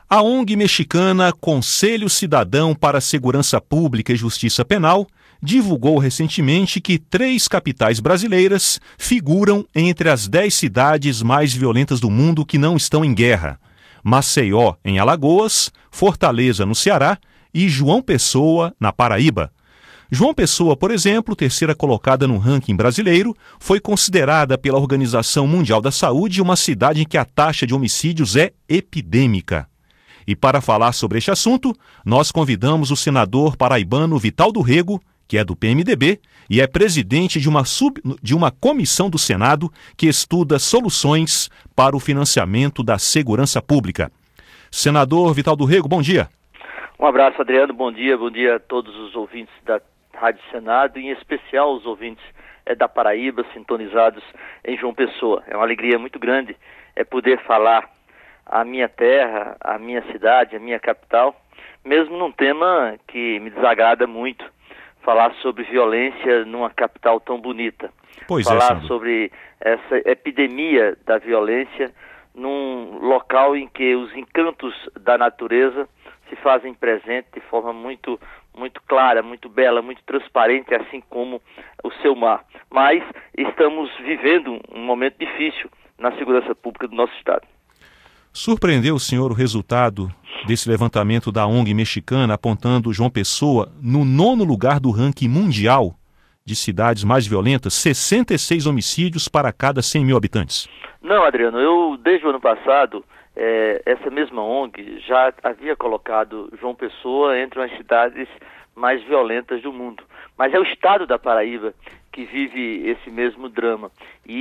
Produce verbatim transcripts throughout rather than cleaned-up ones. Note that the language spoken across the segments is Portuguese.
A ONG mexicana Conselho Cidadão para a Segurança Pública e Justiça Penal divulgou recentemente que três capitais brasileiras figuram entre as dez cidades mais violentas do mundo que não estão em guerra: Maceió, em Alagoas, Fortaleza, no Ceará, e João Pessoa, na Paraíba. João Pessoa, por exemplo, terceira colocada no ranking brasileiro, foi considerada pela Organização Mundial da Saúde uma cidade em que a taxa de homicídios é epidêmica. E para falar sobre este assunto, nós convidamos o senador paraibano Vital do Rego, que é do P M D B e é presidente de uma, sub, de uma comissão do Senado que estuda soluções para o financiamento da segurança pública. Senador Vital do Rego, bom dia. Um abraço, Adriano, bom dia, bom dia a todos os ouvintes da Rádio Senado, em especial os ouvintes é, da Paraíba, sintonizados em João Pessoa. É uma alegria muito grande é, poder falar a minha terra, a minha cidade, a minha capital, mesmo num tema que me desagrada muito, falar sobre violência numa capital tão bonita. Pois falar é, sobre essa epidemia da violência num local em que os encantos da natureza se fazem presente de forma muito, muito clara, muito bela, muito transparente, assim como o seu mar. Mas estamos vivendo um momento difícil na segurança pública do nosso estado. Surpreendeu o senhor o resultado desse levantamento da ONG mexicana apontando João Pessoa no nono lugar do ranking mundial de cidades mais violentas, sessenta e seis homicídios para cada cem mil habitantes? Não, Adriano, eu desde o ano passado, é, essa mesma ONG já havia colocado João Pessoa entre as cidades mais violentas do mundo. Mas é o estado da Paraíba que vive esse mesmo drama.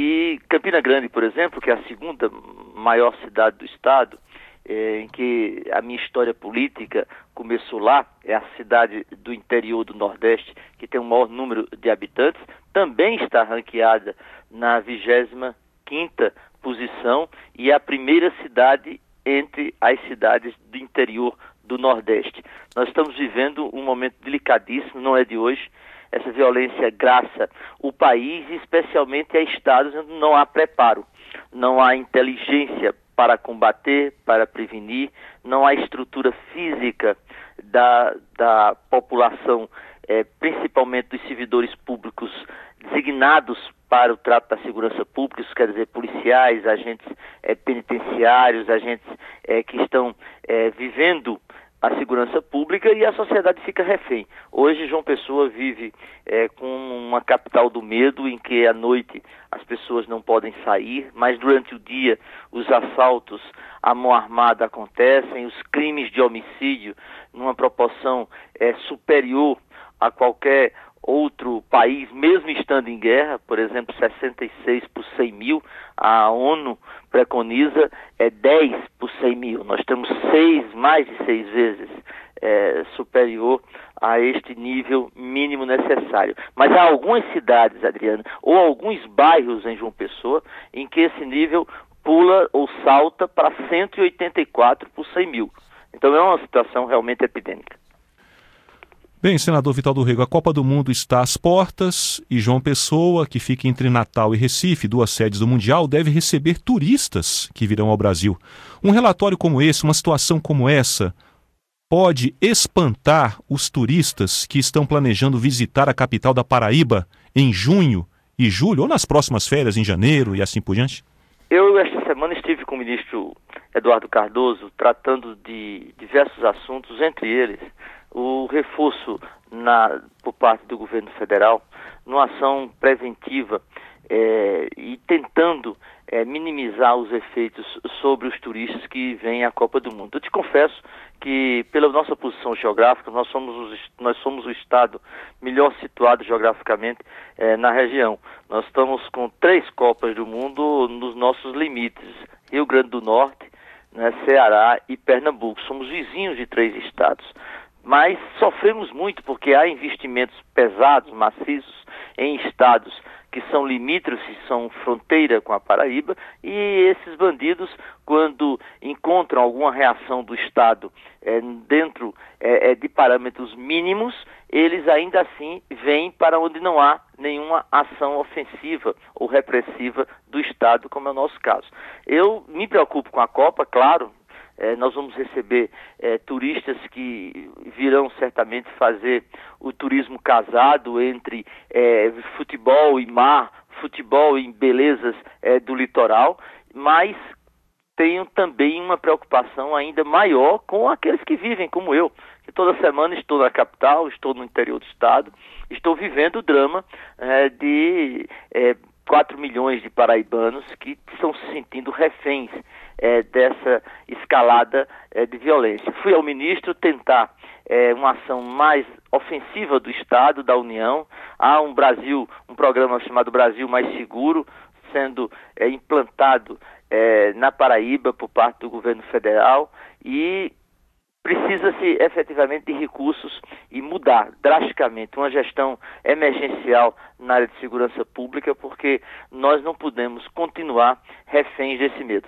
E Campina Grande, por exemplo, que é a segunda maior cidade do estado, é, em que a minha história política começou lá, é a cidade do interior do Nordeste, que tem o maior número de habitantes, também está ranqueada na vigésima quinta posição e é a primeira cidade entre as cidades do interior do Nordeste. Nós estamos vivendo um momento delicadíssimo, não é de hoje. Essa violência graça o país, especialmente a estados onde não há preparo, não há inteligência para combater, para prevenir, não há estrutura física da, da população, é, principalmente dos servidores públicos designados para o trato da segurança pública, isso quer dizer policiais, agentes é, penitenciários, agentes é, que estão é, vivendo a segurança pública, e a sociedade fica refém. Hoje João Pessoa vive é, com uma capital do medo, em que à noite as pessoas não podem sair, mas durante o dia os assaltos à mão armada acontecem, os crimes de homicídio numa proporção é, superior a qualquer outro país, mesmo estando em guerra, por exemplo, sessenta e seis por cem mil, a ONU preconiza é dez por cem mil. Nós temos seis, mais de seis vezes é, superior a este nível mínimo necessário. Mas há algumas cidades, Adriano, ou alguns bairros em João Pessoa, em que esse nível pula ou salta para cento e oitenta e quatro por cem mil. Então é uma situação realmente epidêmica. Bem, senador Vital do Rego, a Copa do Mundo está às portas e João Pessoa, que fica entre Natal e Recife, duas sedes do Mundial, deve receber turistas que virão ao Brasil. Um relatório como esse, uma situação como essa, pode espantar os turistas que estão planejando visitar a capital da Paraíba em junho e julho, ou nas próximas férias, em janeiro e assim por diante? Eu, esta semana, estive com o ministro Eduardo Cardoso tratando de diversos assuntos, entre eles o reforço na, por parte do governo federal numa ação preventiva é, e tentando é, minimizar os efeitos sobre os turistas que vêm à Copa do Mundo. Eu te confesso que, pela nossa posição geográfica, nós somos, os, nós somos o estado melhor situado geograficamente é, na região. Nós estamos com três Copas do Mundo nos nossos limites: Rio Grande do Norte, né, Ceará e Pernambuco. Somos vizinhos de três estados. Mas sofremos muito porque há investimentos pesados, maciços, em estados que são limítrofes, são fronteira com a Paraíba, e esses bandidos, quando encontram alguma reação do Estado é, dentro é, de parâmetros mínimos, eles ainda assim vêm para onde não há nenhuma ação ofensiva ou repressiva do Estado, como é o nosso caso. Eu me preocupo com a Copa, claro, É, nós vamos receber é, turistas que virão certamente fazer o turismo casado entre é, futebol e mar, futebol e belezas é, do litoral, mas tenho também uma preocupação ainda maior com aqueles que vivem como eu, que toda semana estou na capital, estou no interior do estado, estou vivendo o drama é, de é, quatro milhões de paraibanos que estão se sentindo reféns é, dessa escalada é, de violência. Fui ao ministro tentar é, uma ação mais ofensiva do Estado, da União. Há um Brasil, um programa chamado Brasil Mais Seguro, sendo é, implantado é, na Paraíba por parte do governo federal, e precisa-se efetivamente de recursos e mudar drasticamente uma gestão emergencial na área de segurança pública, porque nós não podemos continuar reféns desse medo.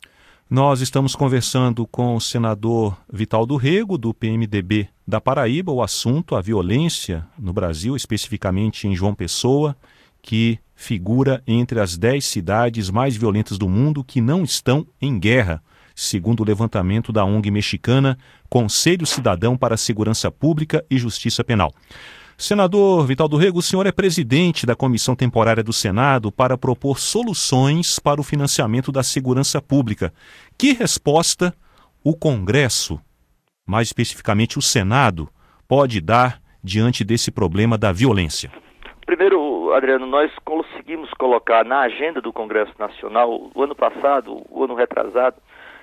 Nós estamos conversando com o senador Vital do Rego, do P M D B da Paraíba, o assunto, a violência no Brasil, especificamente em João Pessoa, que figura entre as dez cidades mais violentas do mundo que não estão em guerra, segundo o levantamento da O N G mexicana Conselho Cidadão para a Segurança Pública e Justiça Penal. Senador Vital do Rego, o senhor é presidente da Comissão Temporária do Senado para propor soluções para o financiamento da segurança pública. Que resposta o Congresso, mais especificamente o Senado, pode dar diante desse problema da violência? Primeiro, Adriano, nós conseguimos colocar na agenda do Congresso Nacional, o ano passado, o ano retrasado,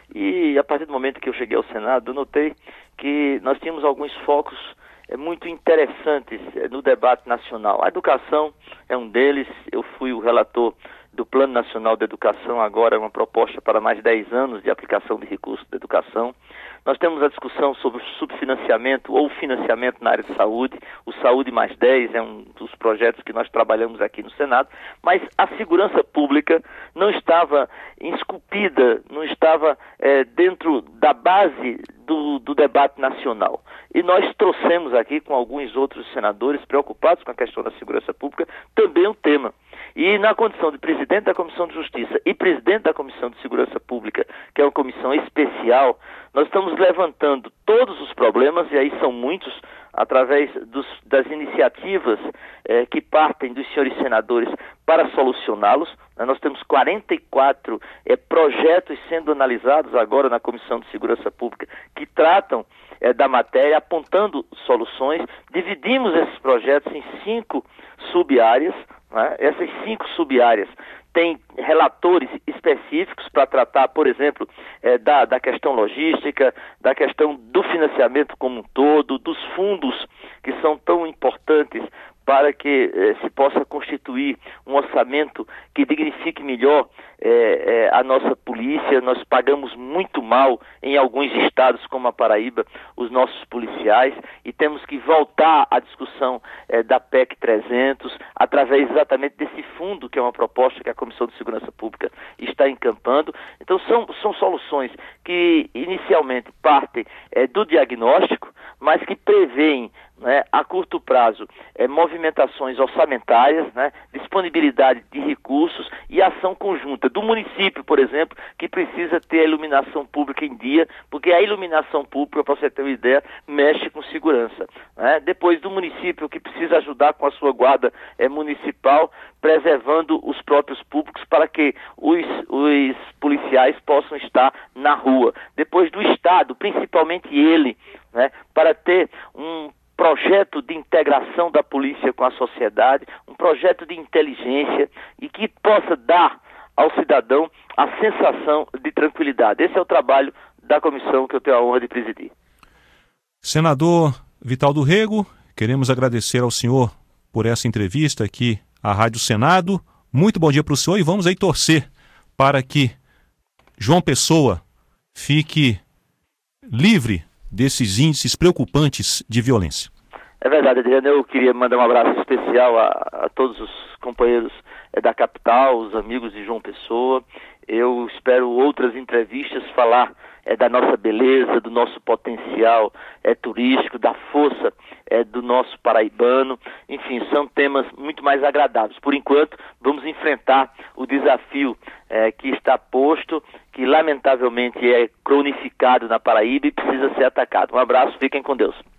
e a partir do momento que eu cheguei ao Senado, eu notei que nós tínhamos alguns focos é, muito interessantes é, no debate nacional. A educação é um deles. Eu fui o relator do Plano Nacional de Educação, agora é uma proposta para mais de dez anos de aplicação de recursos da educação. Nós temos a discussão sobre o subfinanciamento ou financiamento na área de saúde. O Saúde Mais dez é um dos projetos que nós trabalhamos aqui no Senado, mas a segurança pública não estava esculpida, não estava é, dentro da base do, do debate nacional. E nós trouxemos aqui, com alguns outros senadores preocupados com a questão da segurança pública, também um tema. E na condição de presidente da Comissão de Justiça e presidente da Comissão de Segurança Pública, que é uma comissão especial, nós estamos levantando todos os problemas, e aí são muitos, através dos, das iniciativas eh, que partem dos senhores senadores para solucioná-los. Nós temos quarenta e quatro eh, projetos sendo analisados agora na Comissão de Segurança Pública que tratam eh, da matéria, apontando soluções. Dividimos esses projetos em cinco sub-áreas. Né? Essas cinco sub-áreas têm relatores específicos para tratar, por exemplo, eh, da, da questão logística, da questão do financiamento como um todo, dos fundos que são tão importantes para que eh, se possa constituir um orçamento que dignifique melhor eh, eh, a nossa polícia. Nós pagamos muito mal em alguns estados, como a Paraíba, os nossos policiais, e temos que voltar à discussão eh, da P E C trezentos, através exatamente desse fundo, que é uma proposta que a Comissão de Segurança Pública está encampando. Então são, são soluções que inicialmente partem eh, do diagnóstico, mas que prevêem, né, a curto prazo, é, movimentações orçamentárias, né, disponibilidade de recursos e ação conjunta do município, por exemplo, que precisa ter a iluminação pública em dia, porque a iluminação pública, para você ter uma ideia, mexe com segurança. Né? Depois do município, que precisa ajudar com a sua guarda é, municipal, preservando os próprios públicos para que os, os policiais possam estar na rua. Depois do Estado, principalmente ele, né, para ter um projeto de integração da polícia com a sociedade, um projeto de inteligência e que possa dar ao cidadão a sensação de tranquilidade. Esse é o trabalho da comissão que eu tenho a honra de presidir. Senador Vital do Rego, queremos agradecer ao senhor por essa entrevista aqui à Rádio Senado. Muito bom dia para o senhor e vamos aí torcer para que João Pessoa fique livre desses índices preocupantes de violência. É verdade, Adriano. Eu queria mandar um abraço especial a, a todos os companheiros é, da capital, os amigos de João Pessoa. Eu espero outras entrevistas falar é, da nossa beleza, do nosso potencial é, turístico, da força é, do nosso paraibano. Enfim, são temas muito mais agradáveis. Por enquanto, vamos enfrentar o desafio é, que está posto, que lamentavelmente é cronificado na Paraíba e precisa ser atacado. Um abraço, fiquem com Deus.